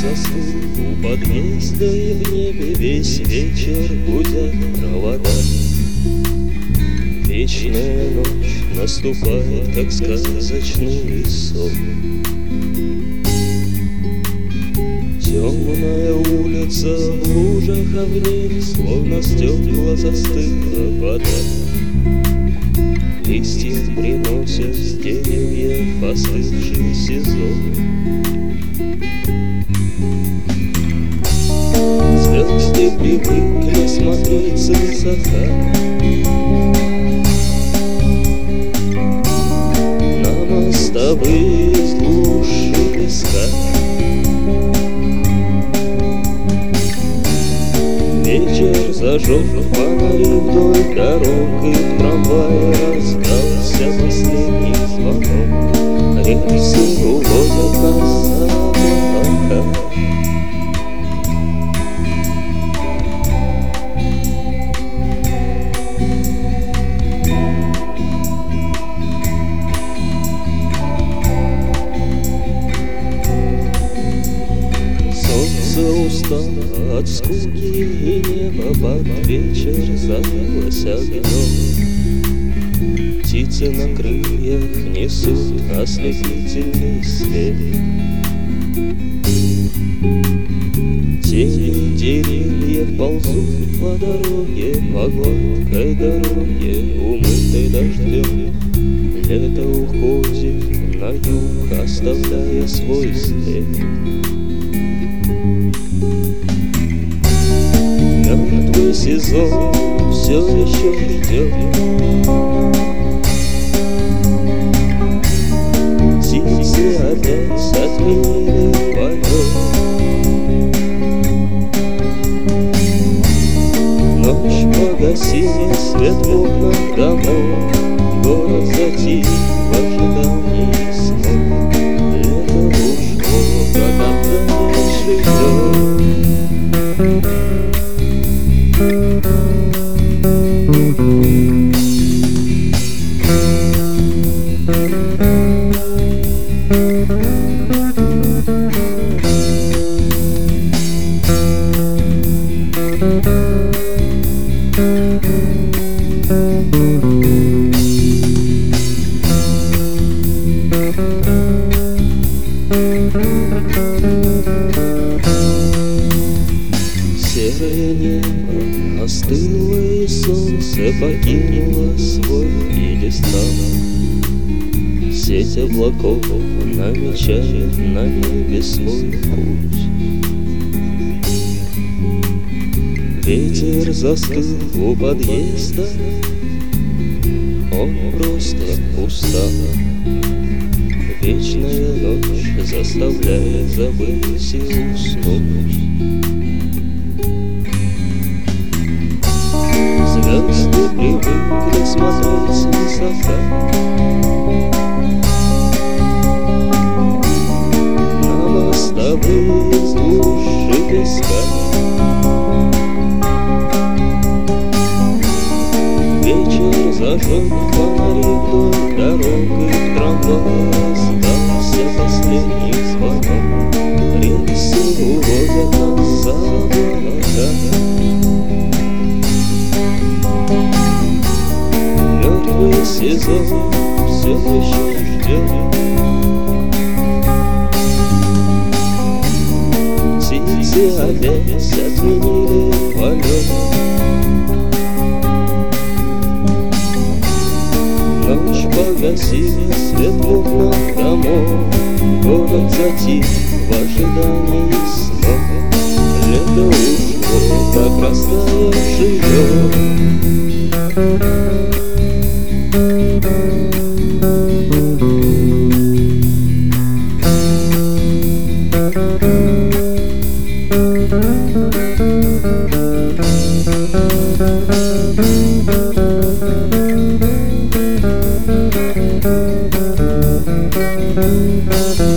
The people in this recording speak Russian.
застыл у подъезда, и в небе весь вечер гудят провода. Вечная ночь наступает, как сказочный сон. Темная улица в лужах, а в них словно стекла застыла вода. Листья приносят с деревьев остывший сезон. Звезды привыкли смотреть с высока на мостовые из глуши песка. Вечер зажег фонари вдоль дорог, и в трамвае раздался последний звонок. Рельсы уводят нас за облака. Солнце устало от скуки, и небо под вечер залилось огнем. Птицы на крыльях несут ослепительный свет. Тени деревьев ползут по дороге, по гладкой дороге, умытой дождем. Лето уходит на юг, оставляя свой след. Мертвый сезон все еще ждет. Птицы опять отменили полет. Ночь погасила свет в окнах домов. Город затих в ожидании снов. Лето ушло, как дальше ждет. Серое небо остыло, и солнце покинуло свой пьедестал. Сеть облаков намечает на небе свой путь. Ветер застыл у подъезда, он просто устал. Вечная ночь заставляет забыть и уснуть. Звезды привыкли смотреть с высока на мостовые из глуши песка. Вечер зажег фонари вдоль дорог, и в трамвае раздался последний звонок. Рельсы уводят нас за облака. Мертвый сезон все еще ждет. Птицы опять отменили полет. Ночь погасила свет в окнах домов. Город затих в ожидании снов. Лето ушло, как растаявший лед. Thank you.